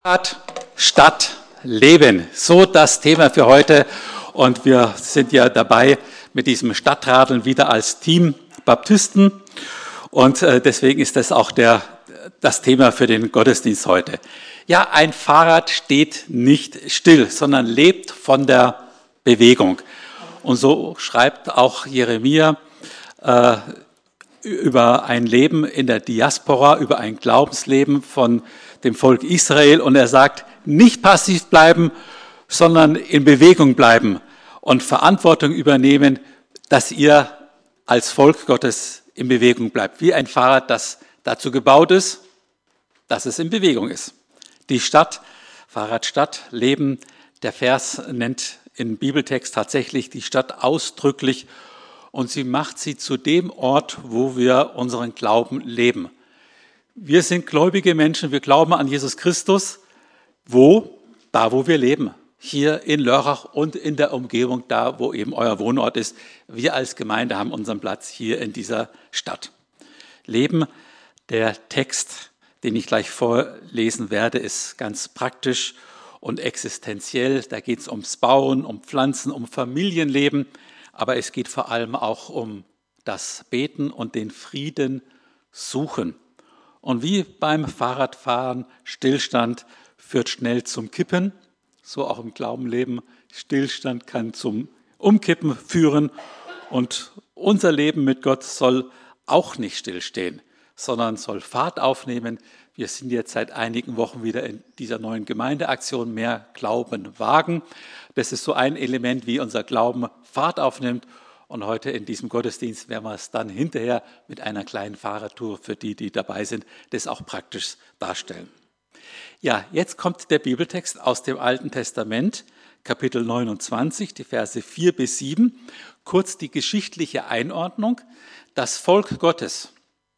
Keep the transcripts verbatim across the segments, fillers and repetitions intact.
Stadt, Stadt, Leben, so das Thema für heute. Und wir sind ja dabei mit diesem Stadtradeln wieder als Team Baptisten. Und deswegen ist das auch der, das Thema für den Gottesdienst heute. Ja, ein Fahrrad steht nicht still, sondern lebt von der Bewegung. Und so schreibt auch Jeremia äh, über ein Leben in der Diaspora, über ein Glaubensleben von dem Volk Israel. Und er sagt, nicht passiv bleiben, sondern in Bewegung bleiben und Verantwortung übernehmen, dass ihr als Volk Gottes in Bewegung bleibt. Wie ein Fahrrad, das dazu gebaut ist, dass es in Bewegung ist. Die Stadt, Fahrrad Stadt, Leben, der Vers nennt im Bibeltext tatsächlich die Stadt ausdrücklich und sie macht sie zu dem Ort, wo wir unseren Glauben leben. Wir sind gläubige Menschen, wir glauben an Jesus Christus. Wo? Da, wo wir leben. Hier in Lörrach und in der Umgebung, da, wo eben euer Wohnort ist. Wir als Gemeinde haben unseren Platz hier in dieser Stadt. Leben, der Text, den ich gleich vorlesen werde, ist ganz praktisch und existenziell. Da geht es ums Bauen, um Pflanzen, um Familienleben. Aber es geht vor allem auch um das Beten und den Frieden suchen. Und wie beim Fahrradfahren, Stillstand führt schnell zum Kippen, so auch im Glaubenleben. Stillstand kann zum Umkippen führen und unser Leben mit Gott soll auch nicht stillstehen, sondern soll Fahrt aufnehmen. Wir sind jetzt seit einigen Wochen wieder in dieser neuen Gemeindeaktion Mehr Glauben wagen. Das ist so ein Element, wie unser Glauben Fahrt aufnimmt. Und heute in diesem Gottesdienst werden wir es dann hinterher mit einer kleinen Fahrradtour für die, die dabei sind, das auch praktisch darstellen. Ja, jetzt kommt der Bibeltext aus dem Alten Testament, Kapitel neunundzwanzig, die Verse vier bis sieben. Kurz die geschichtliche Einordnung. Das Volk Gottes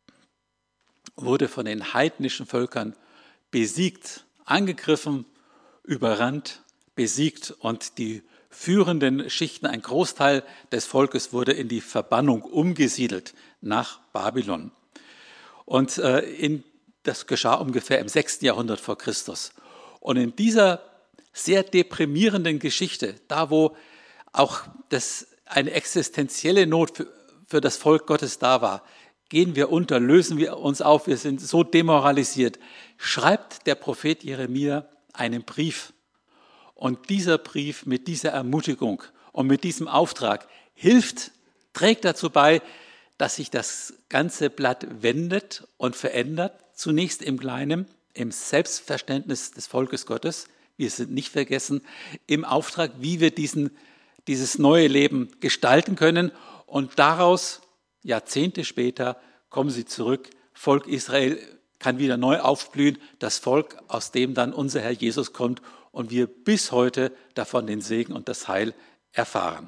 wurde von den heidnischen Völkern besiegt, angegriffen, überrannt, besiegt und die führenden Schichten, ein Großteil des Volkes wurde in die Verbannung umgesiedelt nach Babylon. Und äh, in, das geschah ungefähr im sechsten Jahrhundert vor Christus. Und in dieser sehr deprimierenden Geschichte, da wo auch das, eine existenzielle Not für, für das Volk Gottes da war, gehen wir unter, lösen wir uns auf, wir sind so demoralisiert, schreibt der Prophet Jeremia einen Brief. Und dieser Brief mit dieser Ermutigung und mit diesem Auftrag hilft, trägt dazu bei, dass sich das ganze Blatt wendet und verändert. Zunächst im Kleinen, im Selbstverständnis des Volkes Gottes. Wir sind nicht vergessen, im Auftrag, wie wir diesen, dieses neue Leben gestalten können. Und daraus, Jahrzehnte später, kommen sie zurück. Volk Israel kann wieder neu aufblühen. Das Volk, aus dem dann unser Herr Jesus kommt und wir bis heute davon den Segen und das Heil erfahren.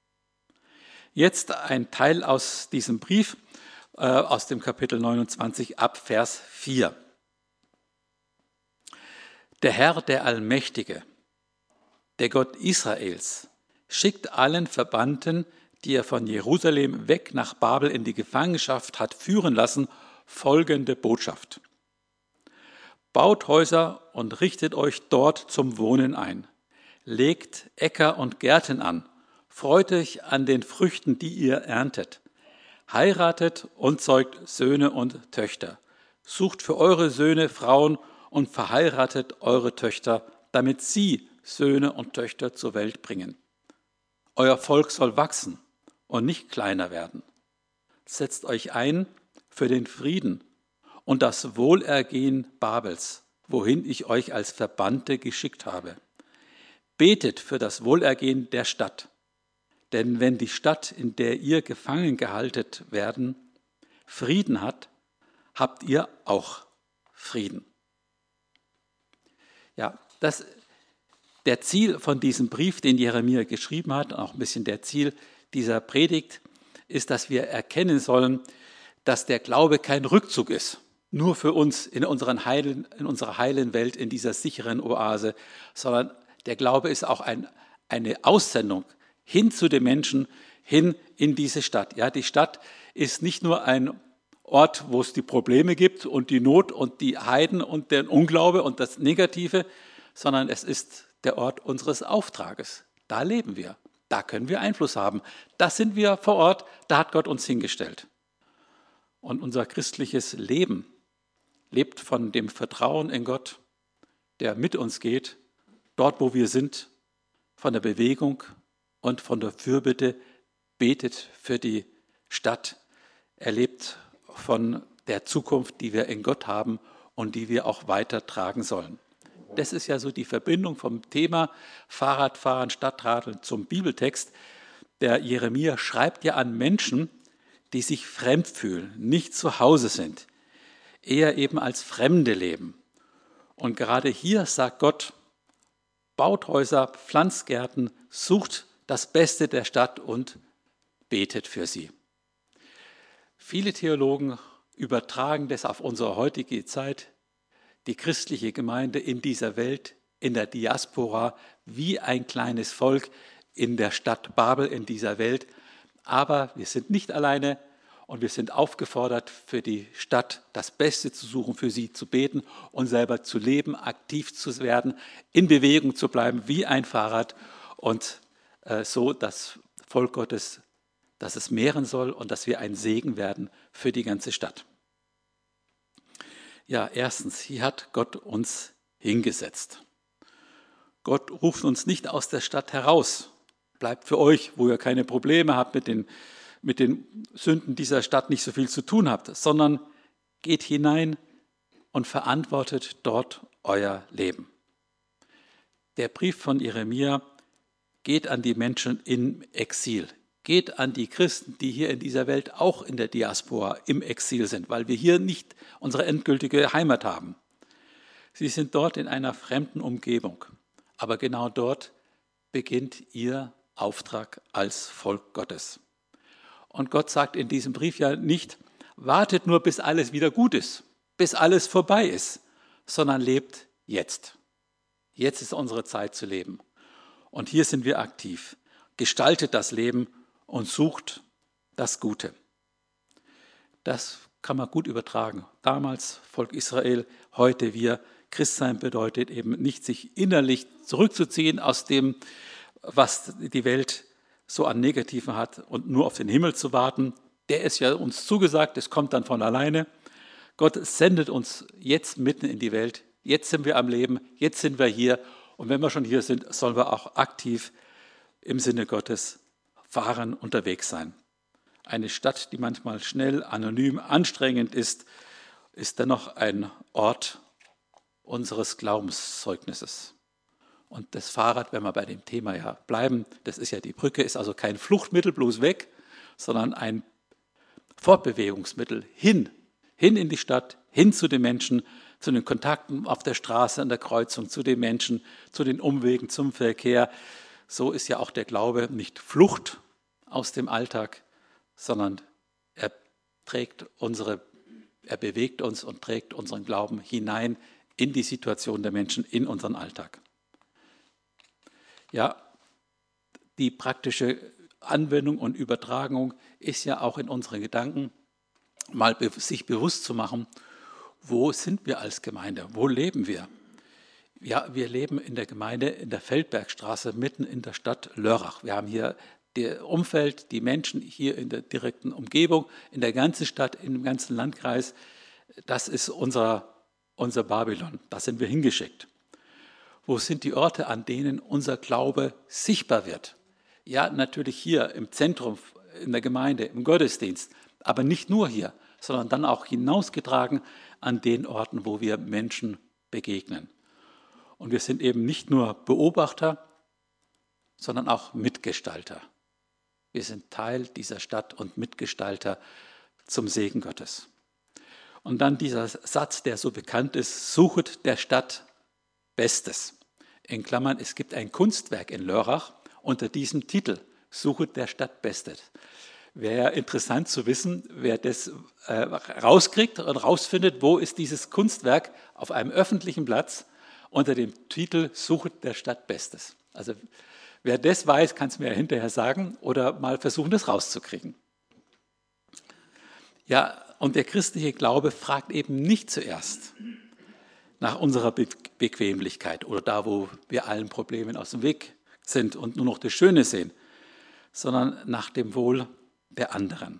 Jetzt ein Teil aus diesem Brief, äh, aus dem Kapitel neunundzwanzig ab Vers vier. Der Herr, der Allmächtige, der Gott Israels, schickt allen Verbannten, die er von Jerusalem weg nach Babel in die Gefangenschaft hat führen lassen, folgende Botschaft. Baut Häuser und richtet euch dort zum Wohnen ein. Legt Äcker und Gärten an. Freut euch an den Früchten, die ihr erntet. Heiratet und zeugt Söhne und Töchter. Sucht für eure Söhne Frauen und verheiratet eure Töchter, damit sie Söhne und Töchter zur Welt bringen. Euer Volk soll wachsen und nicht kleiner werden. Setzt euch ein für den Frieden und das Wohlergehen Babels, wohin ich euch als Verbannte geschickt habe. Betet für das Wohlergehen der Stadt, denn wenn die Stadt, in der ihr gefangen gehalten werden, Frieden hat, habt ihr auch Frieden. Ja, das der Ziel von diesem Brief, den Jeremia geschrieben hat, auch ein bisschen der Ziel dieser Predigt, ist, dass wir erkennen sollen, dass der Glaube kein Rückzug ist, nur für uns in, unseren heilen, in unserer heilen Welt, in dieser sicheren Oase, sondern der Glaube ist auch ein, eine Aussendung hin zu den Menschen, hin in diese Stadt. Ja, die Stadt ist nicht nur ein Ort, wo es die Probleme gibt und die Not und die Heiden und den Unglaube und das Negative, sondern es ist der Ort unseres Auftrages. Da leben wir, da können wir Einfluss haben. Da sind wir vor Ort, da hat Gott uns hingestellt. Und unser christliches Leben lebt von dem Vertrauen in Gott, der mit uns geht, dort wo wir sind, von der Bewegung und von der Fürbitte, betet für die Stadt. Er lebt von der Zukunft, die wir in Gott haben und die wir auch weitertragen sollen. Das ist ja so die Verbindung vom Thema Fahrradfahren, Stadtradeln zum Bibeltext. Der Jeremia schreibt ja an Menschen, die sich fremd fühlen, nicht zu Hause sind, eher eben als Fremde leben. Und gerade hier sagt Gott, baut Häuser, pflanzt Gärten, sucht das Beste der Stadt und betet für sie. Viele Theologen übertragen das auf unsere heutige Zeit, die christliche Gemeinde in dieser Welt, in der Diaspora, wie ein kleines Volk in der Stadt Babel, in dieser Welt. Aber wir sind nicht alleine und wir sind aufgefordert, für die Stadt das Beste zu suchen, für sie zu beten und selber zu leben, aktiv zu werden, in Bewegung zu bleiben, wie ein Fahrrad und äh, so das Volk Gottes, dass es mehren soll und dass wir ein Segen werden für die ganze Stadt. Ja, erstens, hier hat Gott uns hingesetzt. Gott ruft uns nicht aus der Stadt heraus. Bleibt für euch, wo ihr keine Probleme habt, mit den, mit den Sünden dieser Stadt nicht so viel zu tun habt, sondern geht hinein und verantwortet dort euer Leben. Der Brief von Jeremia geht an die Menschen im Exil. Geht an die Christen, die hier in dieser Welt auch in der Diaspora im Exil sind, weil wir hier nicht unsere endgültige Heimat haben. Sie sind dort in einer fremden Umgebung, aber genau dort beginnt ihr Auftrag als Volk Gottes. Und Gott sagt in diesem Brief ja nicht, wartet nur, bis alles wieder gut ist, bis alles vorbei ist, sondern lebt jetzt. Jetzt ist unsere Zeit zu leben. Und hier sind wir aktiv. Gestaltet das Leben und sucht das Gute. Das kann man gut übertragen. Damals Volk Israel, heute wir. Christsein bedeutet eben nicht, sich innerlich zurückzuziehen aus dem, was die Welt so an Negativen hat und nur auf den Himmel zu warten. Der ist ja uns zugesagt, es kommt dann von alleine. Gott sendet uns jetzt mitten in die Welt. Jetzt sind wir am Leben, jetzt sind wir hier. Und wenn wir schon hier sind, sollen wir auch aktiv im Sinne Gottes fahren, unterwegs sein. Eine Stadt, die manchmal schnell, anonym, anstrengend ist, ist dennoch ein Ort unseres Glaubenszeugnisses. Und das Fahrrad, wenn wir bei dem Thema ja bleiben, das ist ja die Brücke, ist also kein Fluchtmittel bloß weg, sondern ein Fortbewegungsmittel hin, hin in die Stadt, hin zu den Menschen, zu den Kontakten auf der Straße, an der Kreuzung, zu den Menschen, zu den Umwegen, zum Verkehr. So ist ja auch der Glaube nicht Flucht aus dem Alltag, sondern er trägt unsere, er bewegt uns und trägt unseren Glauben hinein in die Situation der Menschen, in unseren Alltag. Ja, die praktische Anwendung und Übertragung ist ja auch in unseren Gedanken, mal sich bewusst zu machen, wo sind wir als Gemeinde, wo leben wir? Ja, wir leben in der Gemeinde in der Feldbergstraße, mitten in der Stadt Lörrach. Wir haben hier das Umfeld, die Menschen hier in der direkten Umgebung, in der ganzen Stadt, im ganzen Landkreis. Das ist unser, unser Babylon, da sind wir hingeschickt. Wo sind die Orte, an denen unser Glaube sichtbar wird? Ja, natürlich hier im Zentrum, in der Gemeinde, im Gottesdienst, aber nicht nur hier, sondern dann auch hinausgetragen an den Orten, wo wir Menschen begegnen. Und wir sind eben nicht nur Beobachter, sondern auch Mitgestalter. Wir sind Teil dieser Stadt und Mitgestalter zum Segen Gottes. Und dann dieser Satz, der so bekannt ist, suchet der Stadt Bestes. In Klammern, es gibt ein Kunstwerk in Lörrach unter diesem Titel, suchet der Stadt Bestes. Wäre interessant zu wissen, wer das äh, rauskriegt und rausfindet, wo ist dieses Kunstwerk auf einem öffentlichen Platz unter dem Titel Suchet der Stadt Bestes. Also wer das weiß, kann es mir hinterher sagen oder mal versuchen, das rauszukriegen. Ja, Und der christliche Glaube fragt eben nicht zuerst nach unserer Be- Bequemlichkeit oder da, wo wir allen Problemen aus dem Weg sind und nur noch das Schöne sehen, sondern nach dem Wohl der anderen.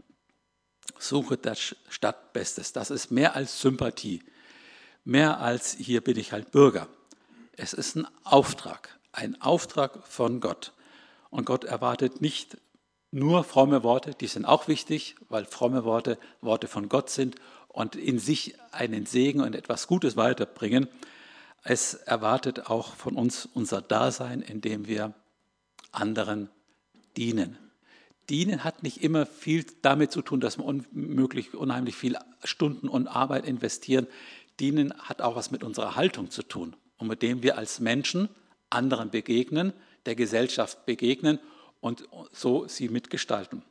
Suche der Stadt Bestes. Das ist mehr als Sympathie, mehr als hier bin ich halt Bürger. Es ist ein Auftrag, ein Auftrag von Gott. Und Gott erwartet nicht nur fromme Worte, die sind auch wichtig, weil fromme Worte Worte von Gott sind und in sich einen Segen und etwas Gutes weiterbringen. Es erwartet auch von uns unser Dasein, indem wir anderen dienen. Dienen hat nicht immer viel damit zu tun, dass wir unmöglich, unheimlich viel Stunden und Arbeit investieren. Dienen hat auch was mit unserer Haltung zu tun und mit dem wir als Menschen anderen begegnen, der Gesellschaft begegnen und so sie mitgestalten.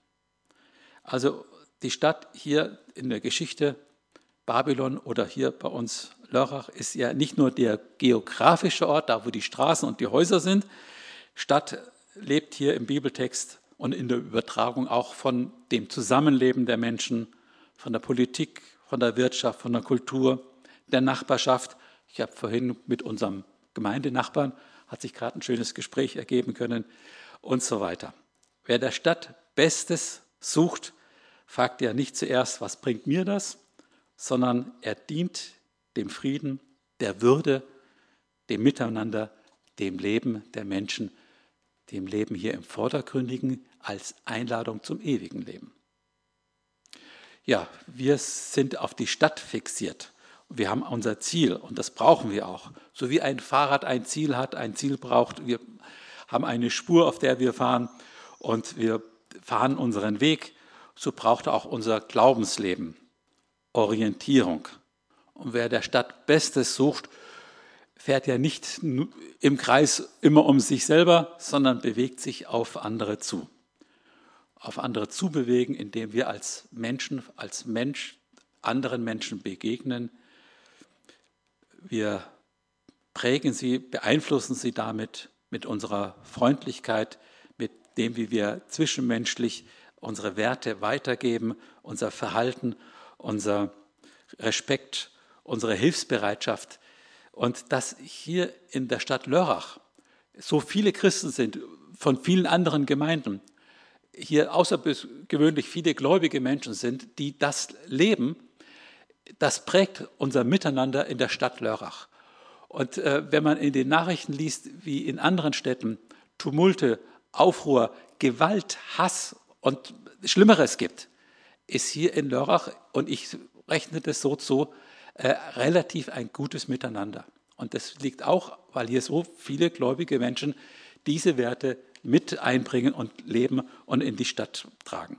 Also die Stadt hier in der Geschichte, Babylon oder hier bei uns Lörrach, ist ja nicht nur der geografische Ort, da wo die Straßen und die Häuser sind. Stadt lebt hier im Bibeltext und in der Übertragung auch von dem Zusammenleben der Menschen, von der Politik, von der Wirtschaft, von der Kultur, der Nachbarschaft. Ich habe vorhin mit unserem Gemeindenachbarn, hat sich gerade ein schönes Gespräch ergeben können und so weiter. Wer der Stadt Bestes sucht, fragt ja nicht zuerst, was bringt mir das, sondern er dient dem Frieden, der Würde, dem Miteinander, dem Leben der Menschen, dem Leben hier im Vordergründigen als Einladung zum ewigen Leben. Ja, wir sind auf die Stadt fixiert. Wir haben unser Ziel und das brauchen wir auch. So wie ein Fahrrad ein Ziel hat, ein Ziel braucht. Wir haben eine Spur, auf der wir fahren und wir fahren unseren Weg. So braucht auch unser Glaubensleben Orientierung. Und wer der Stadt Bestes sucht, fährt ja nicht im Kreis immer um sich selber, sondern bewegt sich auf andere zu. Auf andere zubewegen, indem wir als Menschen, als Mensch anderen Menschen begegnen. Wir prägen sie, beeinflussen sie damit mit unserer Freundlichkeit, mit dem, wie wir zwischenmenschlich unsere Werte weitergeben, unser Verhalten, unser Respekt, unsere Hilfsbereitschaft. Und dass hier in der Stadt Lörrach so viele Christen sind, von vielen anderen Gemeinden, hier außergewöhnlich viele gläubige Menschen sind, die das leben, das prägt unser Miteinander in der Stadt Lörrach. Und äh, wenn man in den Nachrichten liest, wie in anderen Städten Tumulte, Aufruhr, Gewalt, Hass und Schlimmeres gibt, ist hier in Lörrach, und ich rechne das so zu, äh, relativ ein gutes Miteinander. Und das liegt auch, weil hier so viele gläubige Menschen diese Werte mit einbringen und leben und in die Stadt tragen.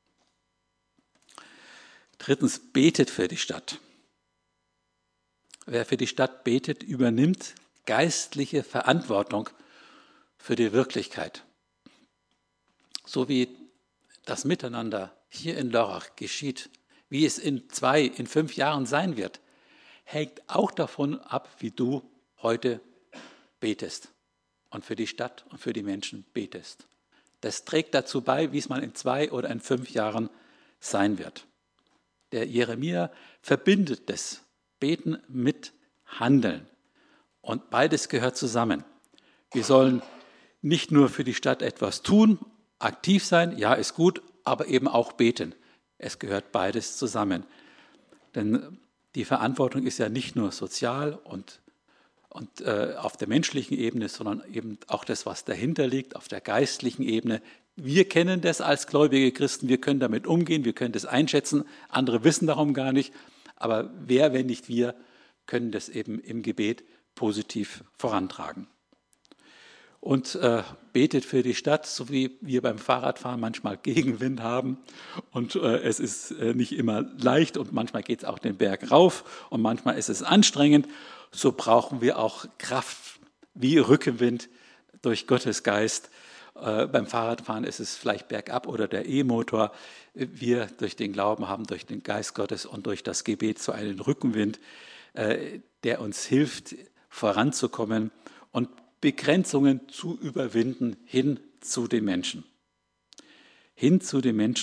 Drittens, betet für die Stadt. Wer für die Stadt betet, übernimmt geistliche Verantwortung für die Wirklichkeit. So wie das Miteinander hier in Lörrach geschieht, wie es in zwei, in fünf Jahren sein wird, hängt auch davon ab, wie du heute betest und für die Stadt und für die Menschen betest. Das trägt dazu bei, wie es mal in zwei oder in fünf Jahren sein wird. Der Jeremia verbindet das Beten mit Handeln und beides gehört zusammen. Wir sollen nicht nur für die Stadt etwas tun, aktiv sein, ja, ist gut, aber eben auch beten. Es gehört beides zusammen. Denn die Verantwortung ist ja nicht nur sozial und, und äh, auf der menschlichen Ebene, sondern eben auch das, was dahinter liegt, auf der geistlichen Ebene. Wir kennen das als gläubige Christen, wir können damit umgehen, wir können das einschätzen, andere wissen darum gar nicht. Aber wer, wenn nicht wir, können das eben im Gebet positiv vorantragen. Und äh, betet für die Stadt, so wie wir beim Fahrradfahren manchmal Gegenwind haben. Und äh, es ist äh, nicht immer leicht und manchmal geht es auch den Berg rauf und manchmal ist es anstrengend. So brauchen wir auch Kraft wie Rückenwind durch Gottes Geist. Äh, beim Fahrradfahren ist es vielleicht bergab oder der E-Motor. Wir durch den Glauben haben, durch den Geist Gottes und durch das Gebet so einen Rückenwind, äh, der uns hilft, voranzukommen und Begrenzungen zu überwinden hin zu den Menschen. Hin zu den Menschen.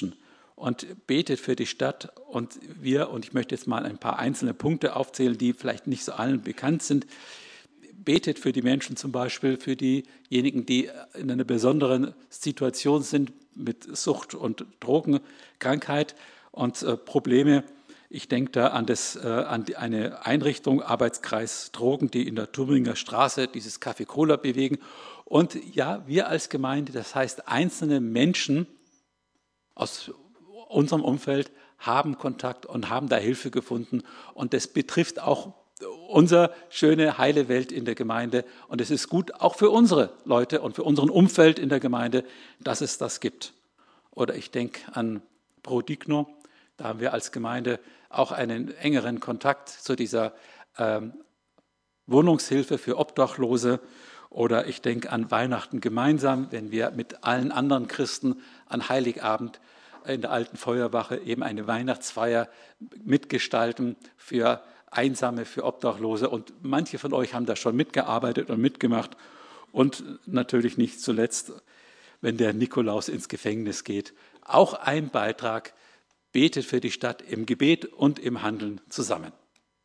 und betet für die Stadt. Und wir, und ich möchte jetzt mal ein paar einzelne Punkte aufzählen, die vielleicht nicht so allen bekannt sind, betet für die Menschen zum Beispiel, für diejenigen, die in einer besonderen Situation sind mit Sucht und Drogenkrankheit und äh, Probleme. Ich denke da an, das, äh, an die, eine Einrichtung, Arbeitskreis Drogen, die in der Thüringer Straße dieses Café Cola bewegen. Und ja, wir als Gemeinde, das heißt einzelne Menschen aus unserem Umfeld haben Kontakt und haben da Hilfe gefunden. Und das betrifft auch unsere schöne, heile Welt in der Gemeinde. Und es ist gut auch für unsere Leute und für unseren Umfeld in der Gemeinde, dass es das gibt. Oder ich denke an Prodigno. Da haben wir als Gemeinde auch einen engeren Kontakt zu dieser ähm, Wohnungshilfe für Obdachlose. Oder ich denke an Weihnachten gemeinsam, wenn wir mit allen anderen Christen an Heiligabend in der alten Feuerwache eben eine Weihnachtsfeier mitgestalten für Einsame, für Obdachlose. Und manche von euch haben da schon mitgearbeitet und mitgemacht. Und natürlich nicht zuletzt, wenn der Nikolaus ins Gefängnis geht, auch ein Beitrag, betet für die Stadt im Gebet und im Handeln zusammen.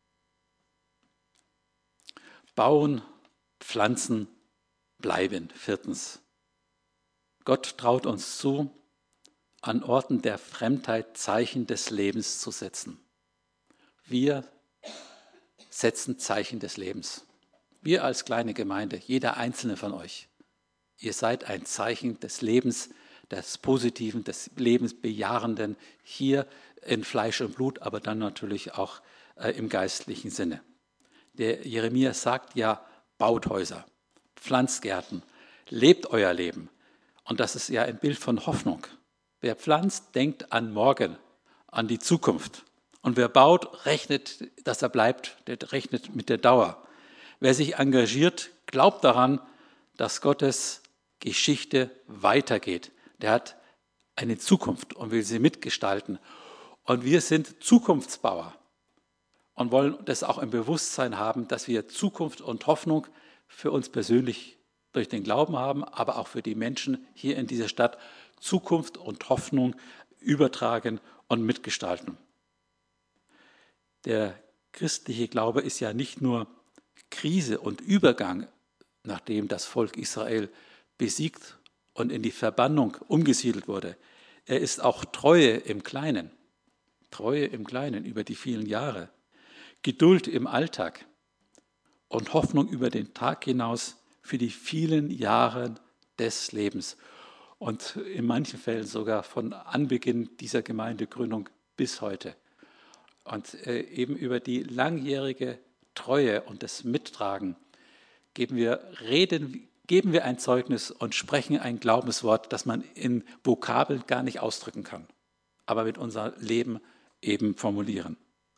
Bauen, pflanzen, bleiben. Viertens. Gott traut uns zu, an Orten der Fremdheit Zeichen des Lebens zu setzen. Wir setzen Zeichen des Lebens. Wir als kleine Gemeinde, jeder einzelne von euch, ihr seid ein Zeichen des Lebens, des Positiven, des Lebensbejahenden, hier in Fleisch und Blut, aber dann natürlich auch äh, im geistlichen Sinne. Der Jeremia sagt ja, baut Häuser, pflanzt Gärten, lebt euer Leben. Und das ist ja ein Bild von Hoffnung. Wer pflanzt, denkt an morgen, an die Zukunft. Und wer baut, rechnet, dass er bleibt, der rechnet mit der Dauer. Wer sich engagiert, glaubt daran, dass Gottes Geschichte weitergeht. Der hat eine Zukunft und will sie mitgestalten. Und wir sind Zukunftsbauer und wollen das auch im Bewusstsein haben, dass wir Zukunft und Hoffnung für uns persönlich durch den Glauben haben, aber auch für die Menschen hier in dieser Stadt Zukunft und Hoffnung übertragen und mitgestalten. Der christliche Glaube ist ja nicht nur Krise und Übergang, nachdem das Volk Israel besiegt und in die Verbannung umgesiedelt wurde. Er ist auch Treue im Kleinen, Treue im Kleinen über die vielen Jahre, Geduld im Alltag und Hoffnung über den Tag hinaus für die vielen Jahre des Lebens. Und in manchen Fällen sogar von Anbeginn dieser Gemeindegründung bis heute. Und äh, eben über die langjährige Treue und das Mittragen geben wir, reden, geben wir ein Zeugnis und sprechen ein Glaubenswort, das man in Vokabeln gar nicht ausdrücken kann, aber mit unserem Leben eben formulieren.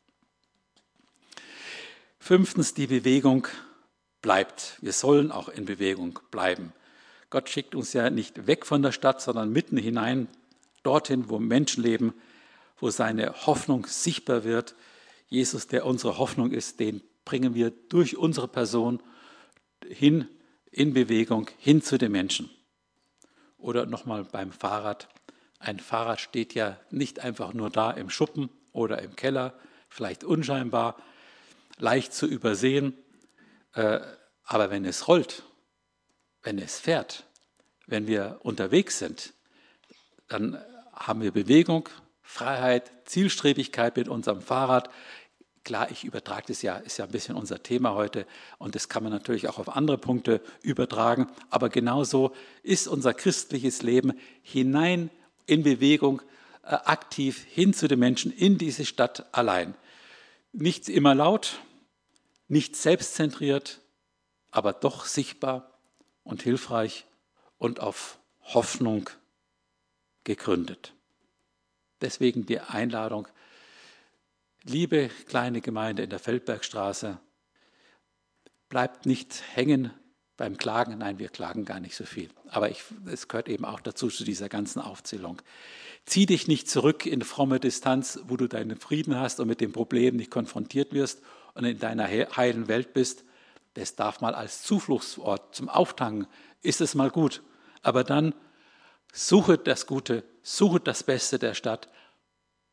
Fünftens, die Bewegung bleibt. Wir sollen auch in Bewegung bleiben. Gott schickt uns ja nicht weg von der Stadt, sondern mitten hinein, dorthin, wo Menschen leben, wo seine Hoffnung sichtbar wird. Jesus, der unsere Hoffnung ist, den bringen wir durch unsere Person hin in Bewegung, hin zu den Menschen. Oder nochmal beim Fahrrad. Ein Fahrrad steht ja nicht einfach nur da im Schuppen oder im Keller, vielleicht unscheinbar, leicht zu übersehen. Aber wenn es rollt, wenn es fährt, wenn wir unterwegs sind, dann haben wir Bewegung, Freiheit, Zielstrebigkeit mit unserem Fahrrad. Klar, ich übertrage das ja, ist ja ein bisschen unser Thema heute und das kann man natürlich auch auf andere Punkte übertragen. Aber genauso ist unser christliches Leben hinein in Bewegung, äh, aktiv hin zu den Menschen in diese Stadt allein. Nicht immer laut, nicht selbstzentriert, aber doch sichtbar und hilfreich und auf Hoffnung gegründet. Deswegen die Einladung, liebe kleine Gemeinde in der Feldbergstraße, bleibt nicht hängen beim Klagen. Nein, wir klagen gar nicht so viel. Aber ich, es gehört eben auch dazu, zu dieser ganzen Aufzählung. Zieh dich nicht zurück in fromme Distanz, wo du deinen Frieden hast und mit dem Problem nicht konfrontiert wirst und in deiner heilen Welt bist. Das darf mal als Zufluchtsort zum Auftanken, ist es mal gut. Aber dann suche das Gute, suche das Beste der Stadt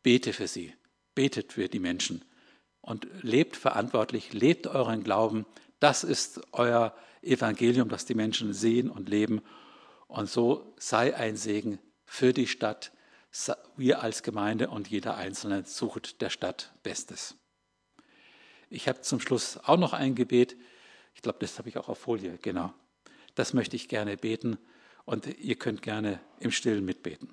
bete für sie, betet für die Menschen und lebt verantwortlich, lebt euren Glauben. Das ist euer Evangelium, das die Menschen sehen und leben. Und so sei ein Segen für die Stadt. Wir als Gemeinde und jeder Einzelne sucht der Stadt Bestes. Ich habe zum Schluss auch noch ein Gebet. Ich glaube, das habe ich auch auf Folie, genau. Das möchte ich gerne beten und ihr könnt gerne im Stillen mitbeten.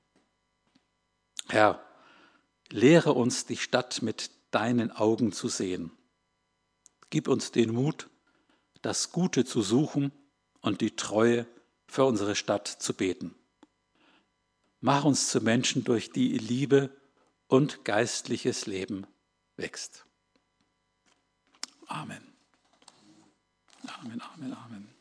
Herr, lehre uns, die Stadt mit deinen Augen zu sehen. Gib uns den Mut, das Gute zu suchen und die Treue für unsere Stadt zu beten. Mach uns zu Menschen, durch die Liebe und geistliches Leben wächst. Amen. Amen, Amen, Amen.